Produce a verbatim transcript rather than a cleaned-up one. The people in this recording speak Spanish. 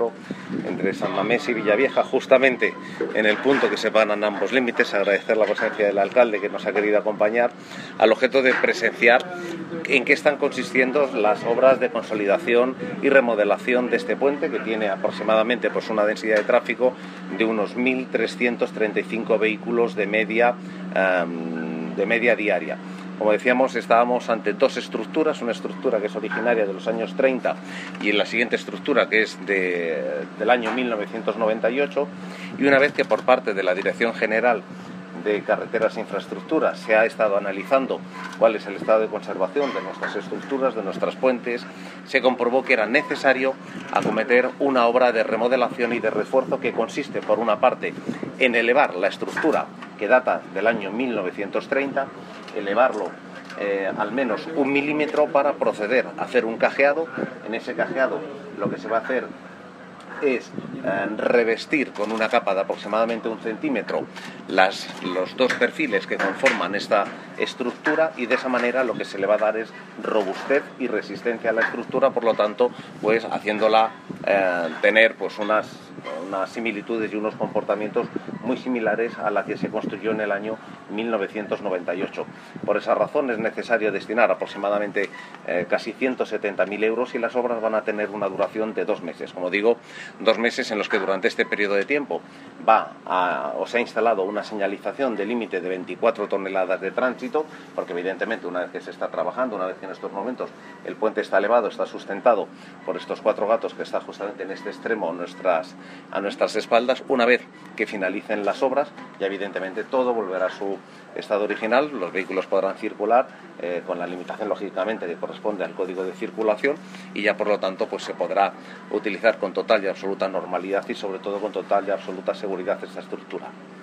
kilómetro entre San Mamés y Villavieja, justamente en el punto que separan ambos límites. Agradecer la presencia del alcalde que nos ha querido acompañar, al objeto de presenciar en qué están consistiendo las obras de consolidación y remodelación de este puente, que tiene aproximadamente pues una densidad de tráfico de unos mil trescientos treinta y cinco vehículos de media, um, de media diaria. Como decíamos, estábamos ante dos estructuras, una estructura que es originaria de los años treinta y la siguiente estructura que es de, del año mil novecientos noventa y ocho, y una vez que por parte de la Dirección General de Carreteras e Infraestructuras se ha estado analizando cuál es el estado de conservación de nuestras estructuras, de nuestras puentes, se comprobó que era necesario acometer una obra de remodelación y de refuerzo que consiste, por una parte, en elevar la estructura que data del año mil novecientos treinta, elevarlo eh, al menos un milímetro para proceder a hacer un cajeado. En ese cajeado lo que se va a hacer es eh, revestir con una capa de aproximadamente un centímetro las, los dos perfiles que conforman esta estructura, y de esa manera lo que se le va a dar es robustez y resistencia a la estructura, por lo tanto pues haciéndola eh, tener pues unas, unas similitudes y unos comportamientos muy similares a la que se construyó en el año mil novecientos noventa y ocho. Por esa razón es necesario destinar aproximadamente eh, casi ciento setenta mil euros, y las obras van a tener una duración de dos meses. Como digo, dos meses en los que durante este periodo de tiempo va a, o se ha instalado una señalización de límite de veinticuatro toneladas de tránsito, porque evidentemente una vez que se está trabajando, una vez que en estos momentos el puente está elevado, está sustentado por estos cuatro gatos que están justamente en este extremo a nuestras, a nuestras espaldas, una vez que finalicen las obras, ya evidentemente todo volverá a su estado original. Los vehículos podrán circular eh, con la limitación lógicamente que corresponde al código de circulación, y ya por lo tanto pues se podrá utilizar con total y absoluta normalidad y sobre todo con total y absoluta seguridad esta estructura.